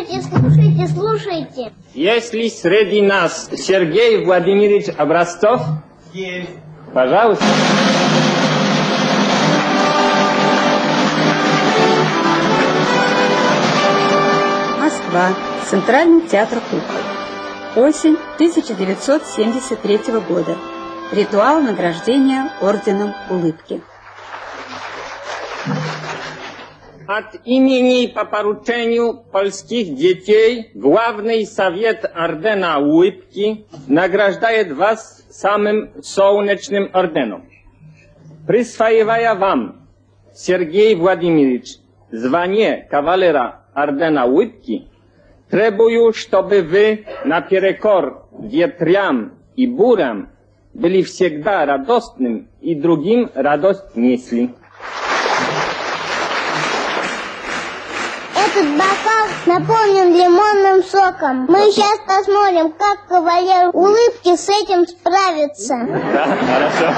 Слушайте, слушайте, слушайте. Есть ли среди нас Сергей Владимирович Образцов? Есть. Пожалуйста. Москва. Центральный театр кукол. Осень 1973 года. Ритуал награждения орденом улыбки. От имени по поручению польских детей Главный совет ордена улыбки награждает вас самым солнечным орденом. Присваивая вам, Сергей Владимирович, звание кавалера ордена улыбки, требую, чтобы вы наперекор ветрам и бурям были всегда радостным и другим радость несли. Этот бокал наполнен лимонным соком. Мы сейчас посмотрим, как кавалер улыбки с этим справится. Да, хорошо.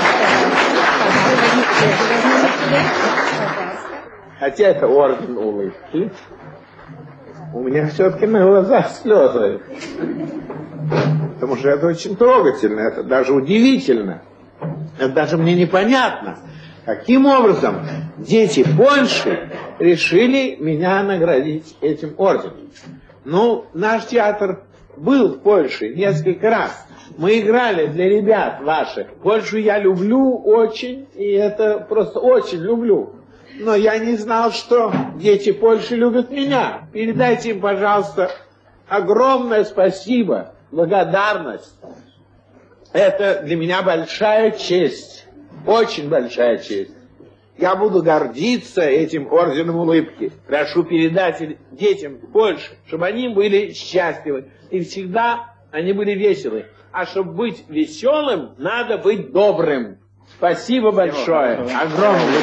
Хотя это орден улыбки, у меня все-таки на глазах слезы. Потому что это очень трогательно, это даже удивительно. Это даже мне непонятно, каким образом дети Польши решили меня наградить этим орденом. Ну, наш театр был в Польше несколько раз. Мы играли для ребят ваших. Польшу я люблю очень, и это просто очень люблю. Но я не знал, что дети Польши любят меня. Передайте им, пожалуйста, огромное спасибо, благодарность. Это для меня большая честь, очень большая честь. Я буду гордиться этим орденом улыбки. Прошу передать детям Польши, чтобы они были счастливы. И всегда они были веселы. А чтобы быть веселым, надо быть добрым. Спасибо большое. Огромное.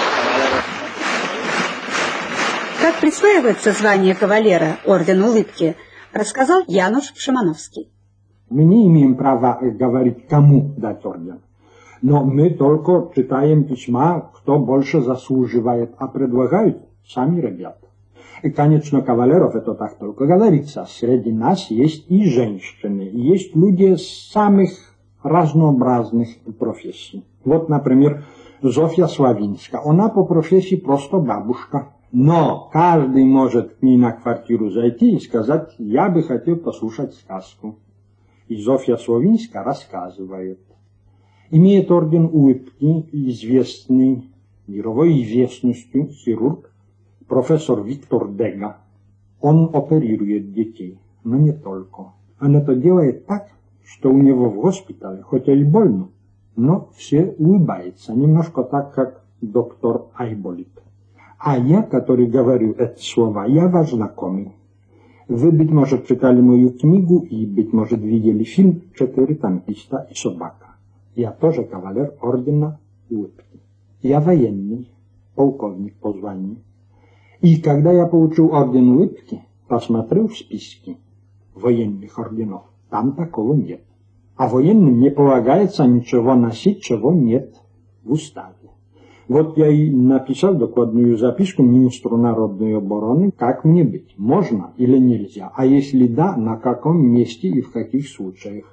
Как присваивается звание кавалера ордена улыбки, рассказал Януш Шимановский. Мы не имеем права говорить, кому дать орден. Но мы только читаем письма, кто больше заслуживает, а предлагают сами ребята. И, конечно, кавалеров, это так только говорится, среди нас есть и женщины, и есть люди самых разнообразных профессий. Вот, например, Зофья Славинска. Она по профессии просто бабушка. Но каждый может к ней на квартиру зайти и сказать: я бы хотел послушать сказку. И Зофья Славинска рассказывает. Имеет орден улыбки известный, мировой известностью хирург, профессор Виктор Дега. Он оперирует детей, но не только. Он это делает так, что у него в госпитале, хоть и больно, но все улыбаются, немножко так, как доктор Айболит. А я, который говорю эти слова, я ваш знакомый. Вы, быть может, читали мою книгу и, быть может, видели фильм «Четыре танкиста и собака». Я тоже кавалер ордена улыбки. Я военный, полковник по званию. И когда я получил орден улыбки, посмотрел в списке военных орденов, там такого нет. А военным не полагается ничего носить, чего нет в уставе. Вот я и написал докладную записку министру народной обороны, как мне быть, можно или нельзя, а если да, на каком месте и в каких случаях.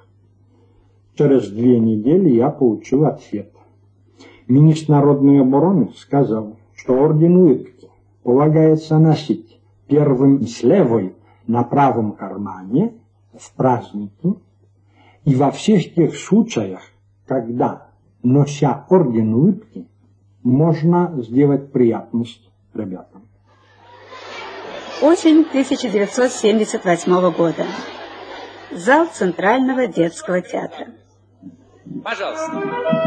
Через 2 недели я получил ответ. Министр народной обороны сказал, что орден улыбки полагается носить первым с левой на правом кармане в праздники и во всех тех случаях, когда, нося орден улыбки, можно сделать приятность ребятам. Осень 1978 года. Зал Центрального детского театра. Пожалуйста.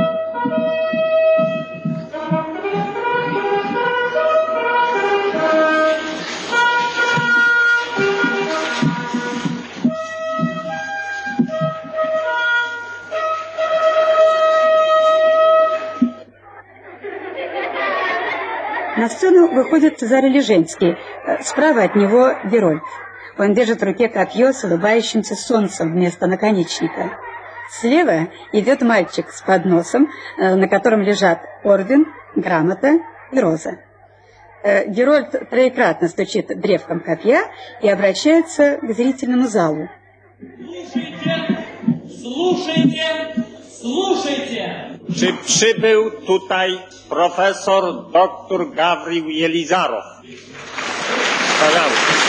На сцену выходит Цезарь Леженский. Справа от него Герольд. Он держит в руке копье с улыбающимся солнцем вместо наконечника. Слева идет мальчик с подносом, на котором лежат орден, грамота и роза. Герольд троекратно стучит древком копья и обращается к зрительному залу. Слушайте, слушайте! Czy przybył tutaj profesor dr Gawrił Jelizarow? Пожалуйста.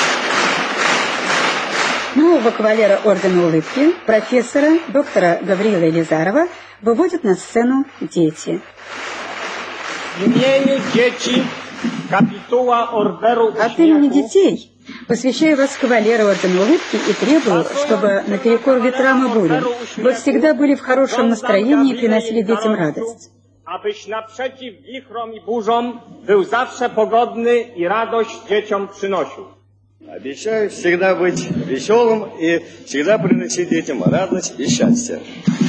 Нового кавалера Ордена Улыбки, профессора, доктора Гавриила Елизарова, выводят на сцену дети. W imieniu dzieci kapituła Orderu От имени Uśmiechu детей посвящаю вас кавалеру Ордена Улыбки и требую, чтобы наперекор ветрам и бурям вы всегда были в хорошем настроении и приносили детям радость. Abyś naprzeciw wichrom i burzom był zawsze pogodny i radość dzieciom przynosił. Обещаю всегда быть веселым и всегда приносить детям радость и счастье.